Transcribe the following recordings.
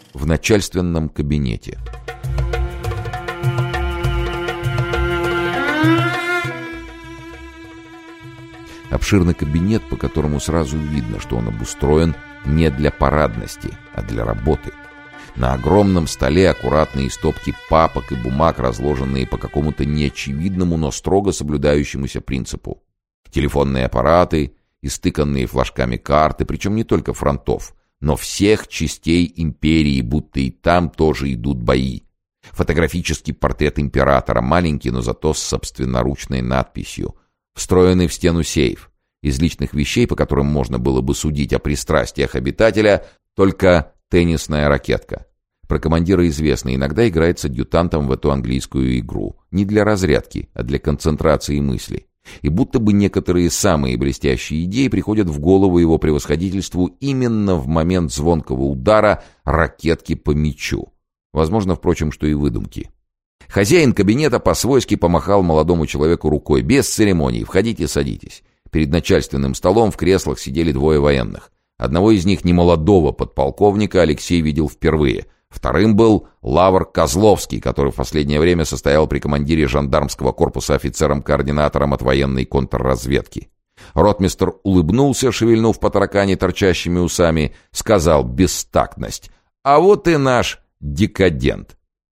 в начальственном кабинете. Обширный кабинет, по которому сразу видно, что он обустроен не для парадности, а для работы. На огромном столе аккуратные стопки папок и бумаг, разложенные по какому-то неочевидному, но строго соблюдающемуся принципу. Телефонные аппараты, истыканные флажками карты, причем не только фронтов, но всех частей империи, будто и там тоже идут бои. Фотографический портрет императора, маленький, но зато с собственноручной надписью. Встроенный в стену сейф. Из личных вещей, по которым можно было бы судить о пристрастиях обитателя, только теннисная ракетка. Про командира известно, иногда играет с адъютантом в эту английскую игру. Не для разрядки, а для концентрации мысли. И будто бы некоторые самые блестящие идеи приходят в голову его превосходительству именно в момент звонкого удара ракетки по мячу. Возможно, впрочем, что и выдумки. Хозяин кабинета по-свойски помахал молодому человеку рукой. Без церемоний. Входите, садитесь. Перед начальственным столом в креслах сидели двое военных. Одного из них, немолодого подполковника, Алексей видел впервые. Вторым был Лавр Козловский, который в последнее время состоял при командире жандармского корпуса офицером-координатором от военной контрразведки. Ротмистр улыбнулся, шевельнув по таракане торчащими усами, сказал бестактность: «А вот и наш декадент».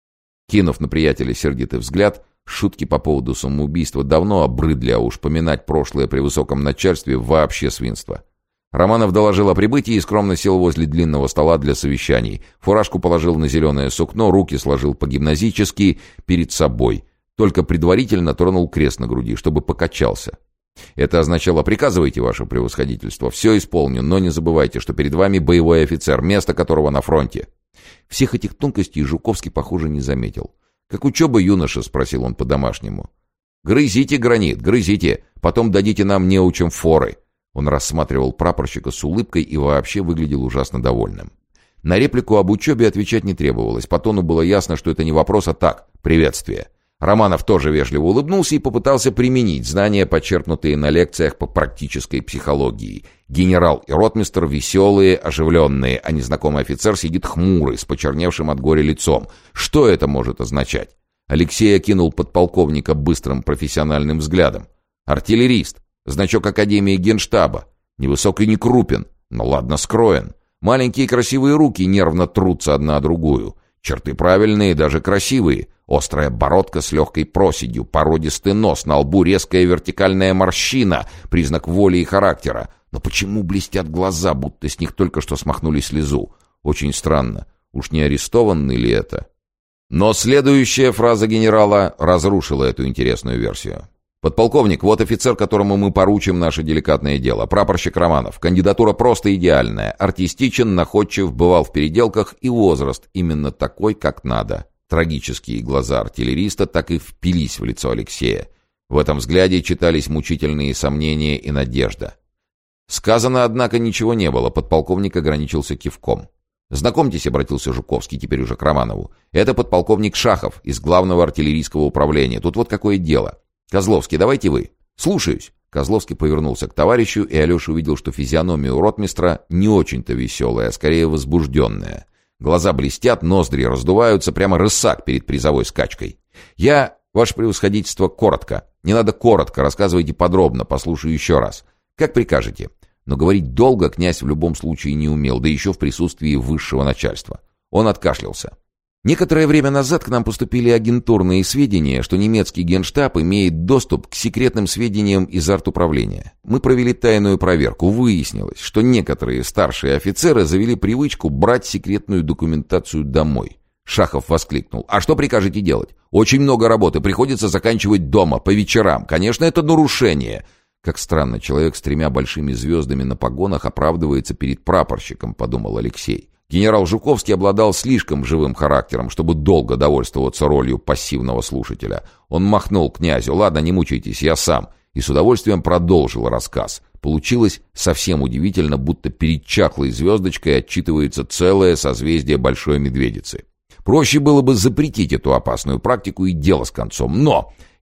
Кинув на приятеля сердитый взгляд, шутки по поводу самоубийства давно обрыдли, а уж поминать прошлое при высоком начальстве вообще свинство. Романов доложил о прибытии и скромно сел возле длинного стола для совещаний. Фуражку положил на зеленое сукно, руки сложил по-гимназически перед собой. Только предварительно тронул крест на груди, чтобы покачался. Это означало: приказывайте, ваше превосходительство, все исполню, но не забывайте, что перед вами боевой офицер, место которого на фронте. Всех этих тонкостей Жуковский, похоже, не заметил. «Как учеба, юноша?» — спросил он по-домашнему. «Грызите гранит, грызите, потом дадите нам неучим форы». Он рассматривал прапорщика с улыбкой и вообще выглядел ужасно довольным. На реплику об учебе отвечать не требовалось. По тону было ясно, что это не вопрос, а так, приветствие. Романов тоже вежливо улыбнулся и попытался применить знания, почерпнутые на лекциях по практической психологии. Генерал и ротмистр веселые, оживленные, а незнакомый офицер сидит хмурый, с почерневшим от горя лицом. Что это может означать? Алексей окинул подполковника быстрым профессиональным взглядом. Артиллерист, значок Академии Генштаба. Невысок и не крупен, но ладно скроен. Маленькие красивые руки нервно трутся одна о другую. Черты правильные, даже красивые. Острая бородка с легкой проседью, породистый нос, на лбу резкая вертикальная морщина, признак воли и характера. Но почему блестят глаза, будто с них только что смахнули слезу? Очень странно. Уж не арестованный ли это? Но следующая фраза генерала разрушила эту интересную версию. «Подполковник, вот офицер, которому мы поручим наше деликатное дело. Прапорщик Романов. Кандидатура просто идеальная. Артистичен, находчив, бывал в переделках, и возраст именно такой, как надо». Трагические глаза артиллериста так и впились в лицо Алексея. В этом взгляде читались мучительные сомнения и надежда. Сказано, однако, ничего не было. Подполковник ограничился кивком. «Знакомьтесь», — обратился Жуковский теперь уже к Романову. «Это подполковник Шахов из главного артиллерийского управления. Тут вот какое дело. Козловский, давайте вы». «Слушаюсь». Козловский повернулся к товарищу, и Алеша увидел, что физиономия у ротмистра не очень-то веселая, а скорее возбужденная. Глаза блестят, ноздри раздуваются, прямо рысак перед призовой скачкой. «Я, ваше превосходительство, коротко. Не надо коротко, рассказывайте подробно, послушаю еще раз. Как прикажете». Но говорить долго князь в любом случае не умел, да еще в присутствии высшего начальства. Он откашлялся. «Некоторое время назад к нам поступили агентурные сведения, что немецкий генштаб имеет доступ к секретным сведениям из артуправления. Мы провели тайную проверку. Выяснилось, что некоторые старшие офицеры завели привычку брать секретную документацию домой». Шахов воскликнул. «А что прикажете делать? Очень много работы, приходится заканчивать дома, по вечерам. Конечно, это нарушение». «Как странно, человек с 3 большими звездами на погонах оправдывается перед прапорщиком», — подумал Алексей. Генерал Жуковский обладал слишком живым характером, чтобы долго довольствоваться ролью пассивного слушателя. Он махнул князю: «Ладно, не мучайтесь, я сам», и с удовольствием продолжил рассказ. Получилось совсем удивительно, будто перед чахлой звездочкой отчитывается целое созвездие Большой Медведицы. Проще было бы запретить эту опасную практику и дело с концом. Но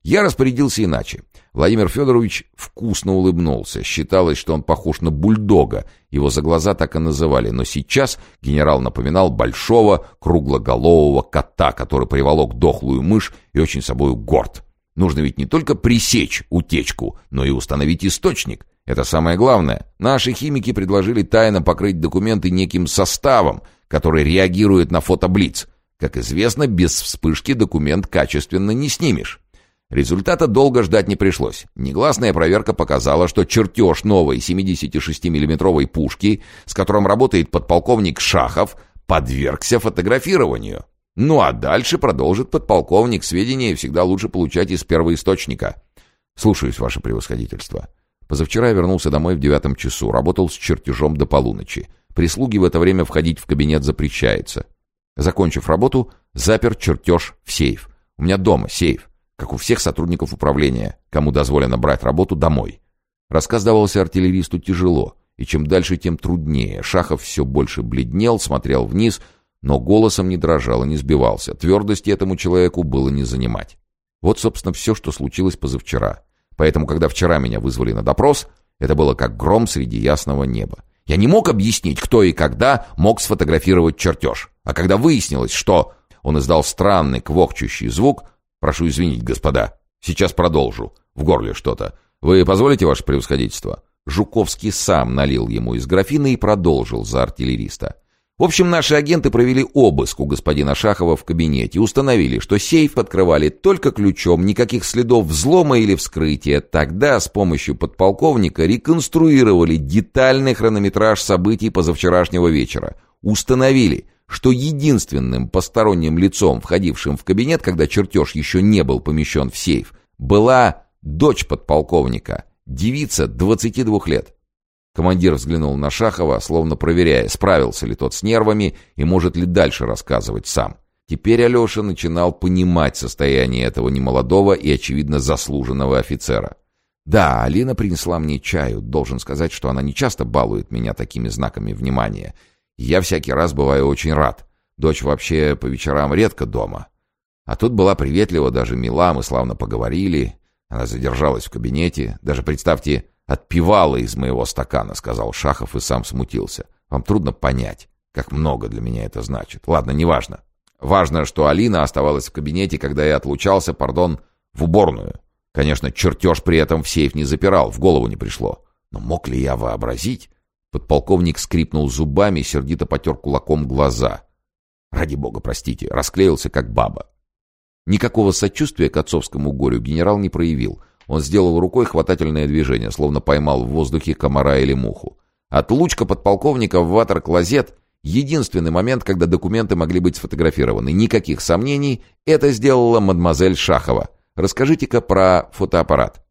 Я распорядился иначе. Владимир Федорович вкусно улыбнулся. Считалось, что он похож на бульдога. Его за глаза так и называли. Но сейчас генерал напоминал большого круглоголового кота, который приволок дохлую мышь и очень собою горд. Нужно ведь не только пресечь утечку, но и установить источник. Это самое главное. Наши химики предложили тайно покрыть документы неким составом, который реагирует на фотоблиц. Как известно, без вспышки документ качественно не снимешь. Результата долго ждать не пришлось. Негласная проверка показала, что чертеж новой 76-миллиметровой пушки, с которым работает подполковник Шахов, подвергся фотографированию. Ну а дальше продолжит подполковник. Сведения всегда лучше получать из первоисточника. Слушаюсь, ваше превосходительство. Позавчера я вернулся домой в 9 часу, работал с чертежом до полуночи. Прислуге в это время входить в кабинет запрещается. Закончив работу, запер чертеж в сейф. У меня дома сейф, как у всех сотрудников управления, кому дозволено брать работу домой. Рассказ давался артиллеристу тяжело, и чем дальше, тем труднее. Шахов все больше бледнел, смотрел вниз, но голосом не дрожал и не сбивался. Твердости этому человеку было не занимать. Вот, собственно, все, что случилось позавчера. Поэтому, когда вчера меня вызвали на допрос, это было как гром среди ясного неба. Я не мог объяснить, кто и когда мог сфотографировать чертеж. А когда выяснилось, что... Он издал странный квохчущий звук. «Прошу извинить, господа. Сейчас продолжу. В горле что-то. Вы позволите, ваше превосходительство?» Жуковский сам налил ему из графина и продолжил за артиллериста. В общем, наши агенты провели обыск у господина Шахова в кабинете и установили, что сейф открывали только ключом, никаких следов взлома или вскрытия. Тогда с помощью подполковника реконструировали детальный хронометраж событий позавчерашнего вечера. Установили, что единственным посторонним лицом, входившим в кабинет, когда чертеж еще не был помещен в сейф, была дочь подполковника, девица 22 лет. Командир взглянул на Шахова, словно проверяя, справился ли тот с нервами и может ли дальше рассказывать сам. Теперь Алеша начинал понимать состояние этого немолодого и, очевидно, заслуженного офицера. Да, Алина принесла мне чаю. Должен сказать, что она не часто балует меня такими знаками внимания. Я всякий раз бываю очень рад. Дочь вообще по вечерам редко дома. А тут была приветлива, даже мила, мы славно поговорили. Она задержалась в кабинете. Даже, представьте, отпивала из моего стакана, сказал Шахов и сам смутился. Вам трудно понять, как много для меня это значит. Ладно, неважно. Важно, что Алина оставалась в кабинете, когда я отлучался, в уборную. Конечно, чертеж при этом в сейф не запирал, в голову не пришло. Но мог ли я вообразить? Подполковник скрипнул зубами, сердито потер кулаком глаза. Ради бога, простите, расклеился как баба. Никакого сочувствия к отцовскому горю генерал не проявил. Он сделал рукой хватательное движение, словно поймал в воздухе комара или муху. Отлучка подполковника в ватер-клозет — единственный момент, когда документы могли быть сфотографированы. Никаких сомнений, это сделала мадемуазель Шахова. Расскажите-ка про фотоаппарат.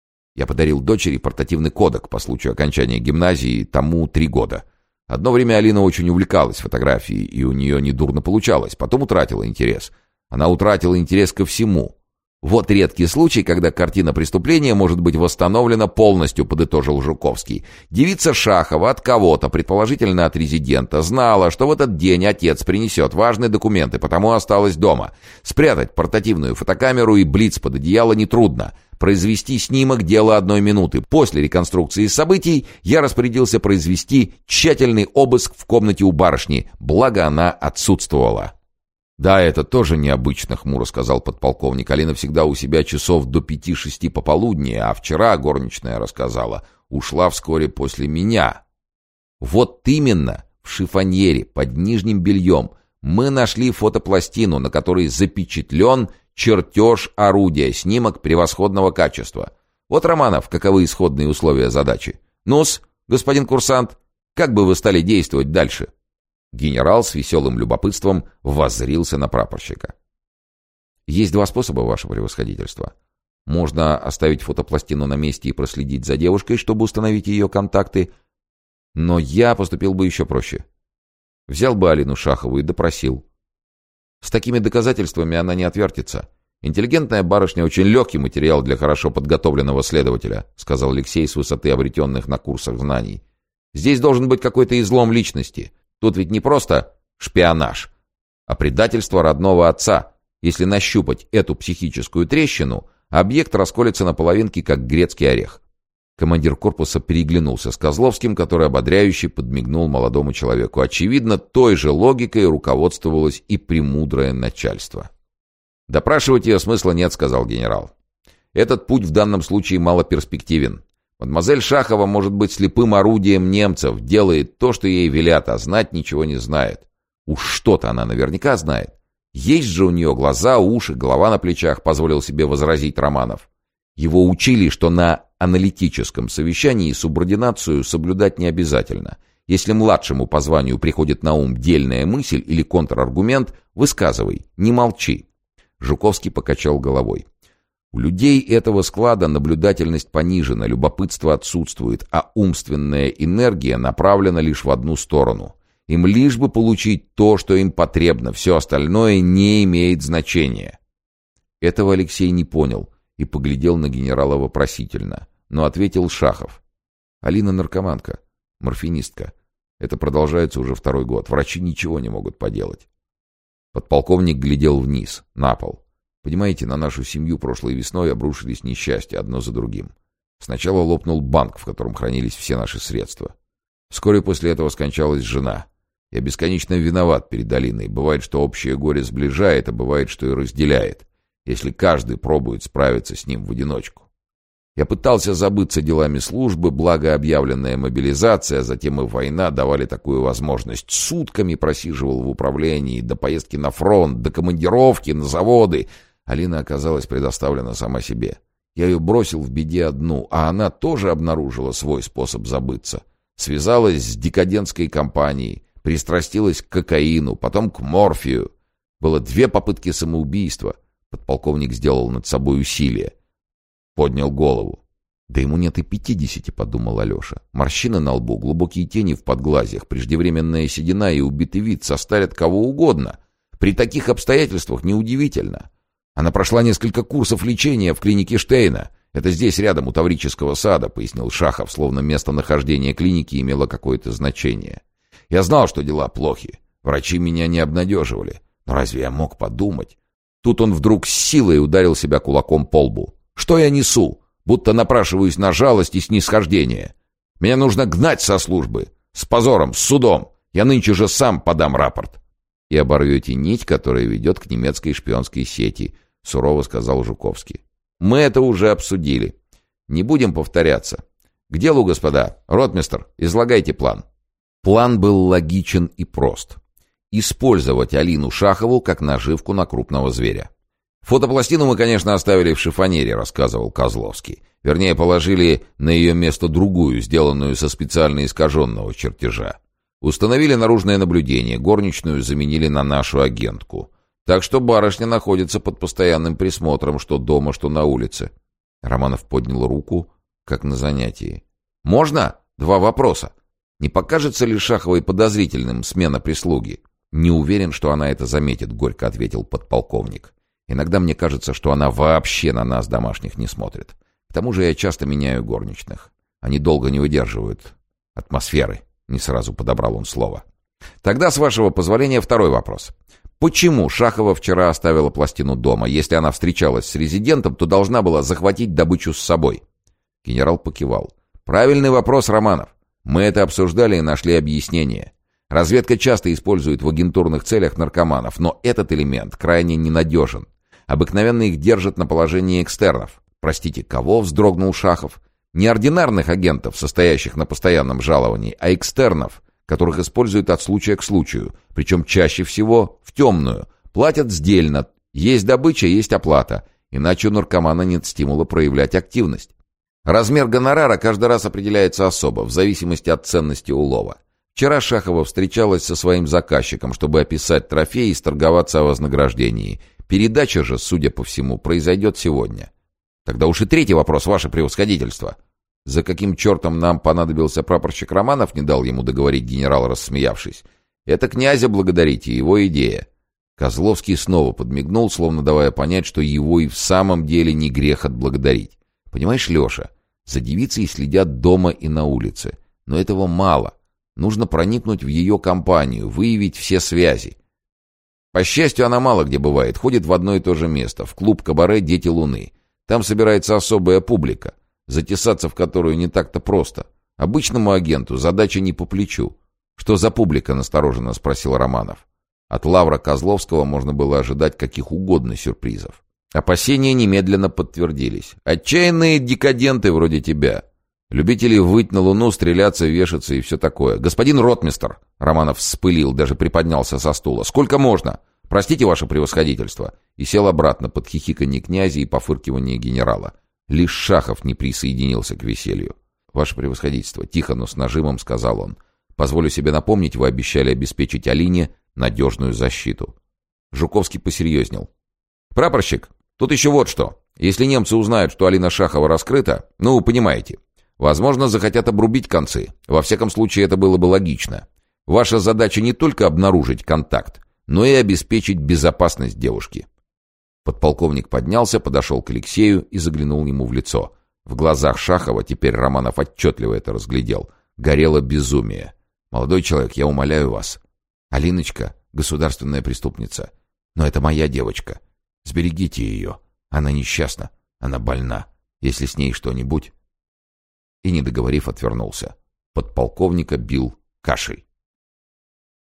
Я подарил дочери портативный кодек по случаю окончания гимназии, тому 3 года. Одно время Алина очень увлекалась фотографией, и у нее недурно получалось. Потом утратила интерес. Она утратила интерес ко всему. Вот редкий случай, когда картина преступления может быть восстановлена полностью, подытожил Жуковский. Девица Шахова от кого-то, предположительно от резидента, знала, что в этот день отец принесет важные документы, потому осталась дома. Спрятать портативную фотокамеру и блиц под одеяло нетрудно. Произвести снимок — дело 1 минуты. После реконструкции событий я распорядился произвести тщательный обыск в комнате у барышни, благо она отсутствовала. «Да, это тоже необычно», — хмуро сказал подполковник. «Алина всегда у себя часов до 5-6 пополудни, а вчера, горничная рассказала, ушла вскоре после меня». «Вот именно, в шифоньере, под нижним бельем, мы нашли фотопластину, на которой запечатлен чертеж орудия, снимок превосходного качества. Вот, Романов, каковы исходные условия задачи? Ну-с, господин курсант, как бы вы стали действовать дальше?» Генерал с веселым любопытством воззрился на прапорщика. «Есть 2 способа, ваше превосходительство. Можно оставить фотопластину на месте и проследить за девушкой, чтобы установить ее контакты. Но я поступил бы еще проще. Взял бы Алину Шахову и допросил. С такими доказательствами она не отвертится. Интеллигентная барышня — очень легкий материал для хорошо подготовленного следователя», сказал Алексей с высоты обретенных на курсах знаний. «Здесь должен быть какой-то излом личности. Тут ведь не просто шпионаж, а предательство родного отца. Если нащупать эту психическую трещину, а объект расколется на половинки, как грецкий орех. Командир корпуса переглянулся с Козловским, который ободряюще подмигнул молодому человеку. Очевидно, той же логикой руководствовалось и премудрое начальство. «Допрашивать ее смысла нет», — сказал генерал. «Этот путь в данном случае малоперспективен. Мадемуазель Шахова может быть слепым орудием немцев, делает то, что ей велят, а знать ничего не знает. Уж что-то она наверняка знает. Есть же у нее глаза, уши, голова на плечах», — позволил себе возразить Романов. Его учили, что на аналитическом совещании субординацию соблюдать не обязательно. Если младшему по званию приходит на ум дельная мысль или контраргумент, высказывай, не молчи. Жуковский покачал головой. У людей этого склада наблюдательность понижена, любопытство отсутствует, а умственная энергия направлена лишь в одну сторону. Им лишь бы получить то, что им потребно, все остальное не имеет значения. Этого Алексей не понял и поглядел на генерала вопросительно, но ответил Шахов. «Алина наркоманка, морфинистка. Это продолжается уже 2-й год. Врачи ничего не могут поделать». Подполковник глядел вниз, на пол. «Понимаете, на нашу семью прошлой весной обрушились несчастья одно за другим. Сначала лопнул банк, в котором хранились все наши средства. Вскоре после этого скончалась жена. Я бесконечно виноват перед Алиной. Бывает, что общее горе сближает, а бывает, что и разделяет, если каждый пробует справиться с ним в одиночку. Я пытался забыться делами службы, благо объявленная мобилизация, а затем и война давали такую возможность. Сутками просиживал в управлении, до поездки на фронт, до командировки, на заводы. Алина оказалась предоставлена сама себе. Я ее бросил в беде одну, а она тоже обнаружила свой способ забыться. Связалась с декадентской компанией, пристрастилась к кокаину, потом к морфию. Было 2 попытки самоубийства. Подполковник сделал над собой усилие. Поднял голову. «Да ему нет и 50, — подумал Алеша. Морщины на лбу, глубокие тени в подглазьях, преждевременная седина и убитый вид состарят кого угодно. При таких обстоятельствах неудивительно. Она прошла несколько курсов лечения в клинике Штейна. Это здесь, рядом, у Таврического сада», — пояснил Шахов, словно местонахождение клиники имело какое-то значение. «Я знал, что дела плохи. Врачи меня не обнадеживали. Но разве я мог подумать?» Тут он вдруг с силой ударил себя кулаком по лбу. «Что я несу? Будто напрашиваюсь на жалость и снисхождение. Меня нужно гнать со службы. С позором, с судом. Я нынче же сам подам рапорт». «И оборвете нить, которая ведет к немецкой шпионской сети», — сурово сказал Жуковский. «Мы это уже обсудили. Не будем повторяться. К делу, господа. Ротмистр, излагайте план». План был логичен и прост. Использовать Алину Шахову как наживку на крупного зверя. «Фотопластину мы, конечно, оставили в шифонере», — рассказывал Козловский. «Вернее, положили на ее место другую, сделанную со специально искаженного чертежа. Установили наружное наблюдение, горничную заменили на нашу агентку. Так что барышня находится под постоянным присмотром, что дома, что на улице». Романов поднял руку, как на занятии. «Можно? 2 вопроса. Не покажется ли Шаховой подозрительным смена прислуги?» «Не уверен, что она это заметит», — горько ответил подполковник. «Иногда мне кажется, что она вообще на нас, домашних, не смотрит. К тому же я часто меняю горничных. Они долго не выдерживают атмосферы», — не сразу подобрал он слово. «Тогда, с вашего позволения, 2-й вопрос. Почему Шахова вчера оставила пластину дома? Если она встречалась с резидентом, то должна была захватить добычу с собой». Генерал покивал. «Правильный вопрос, Романов. Мы это обсуждали и нашли объяснение. Разведка часто использует в агентурных целях наркоманов, но этот элемент крайне ненадежен. Обыкновенно их держат на положении экстернов». «Простите, кого?» — вздрогнул Шахов. «Не ординарных агентов, состоящих на постоянном жаловании, а экстернов, которых используют от случая к случаю, причем чаще всего в темную. Платят сдельно, есть добыча, есть оплата, иначе у наркомана нет стимула проявлять активность. Размер гонорара каждый раз определяется особо, в зависимости от ценности улова. Вчера Шахова встречалась со своим заказчиком, чтобы описать трофей и сторговаться о вознаграждении. Передача же, судя по всему, произойдет сегодня». «Тогда уж и 3-й вопрос, ваше превосходительство». «За каким чертом нам понадобился прапорщик Романов?» — не дал ему договорить генерал, рассмеявшись. «Это князя благодарите, его идея». Козловский снова подмигнул, словно давая понять, что его и в самом деле не грех отблагодарить. «Понимаешь, Леша, за девицей следят дома и на улице. Но этого мало. Нужно проникнуть в ее компанию, выявить все связи. По счастью, она мало где бывает, ходит в одно и то же место, в клуб-кабаре «Дети Луны». Там собирается особая публика, затесаться в которую не так-то просто. Обычному агенту задача не по плечу. «Что за публика?» — настороженно спросил Романов. От Лавра Козловского можно было ожидать каких угодно сюрпризов. Опасения немедленно подтвердились. Отчаянные декаденты вроде тебя. Любители выть на луну, стреляться, вешаться и все такое. «Господин ротмистр!» — Романов вспылил, даже приподнялся со стула. «Сколько можно? Простите, ваше превосходительство!» И сел обратно под хихиканье князя и пофыркивание генерала. Лишь Шахов не присоединился к веселью. «Ваше превосходительство!» — тихо, но с нажимом сказал он. «Позволю себе напомнить, вы обещали обеспечить Алине надежную защиту». Жуковский посерьезнел. «Прапорщик, тут еще вот что. Если немцы узнают, что Алина Шахова раскрыта, ну, понимаете, возможно, захотят обрубить концы. Во всяком случае, это было бы логично. Ваша задача не только обнаружить контакт, но и обеспечить безопасность девушки». Подполковник поднялся, подошел к Алексею и заглянул ему в лицо. В глазах Шахова, теперь Романов отчетливо это разглядел, горело безумие. «Молодой человек, я умоляю вас. Алиночка — государственная преступница. Но это моя девочка. Сберегите ее. Она несчастна, она больна. Если с ней что-нибудь...» И, не договорив, отвернулся. Подполковника бил кашей.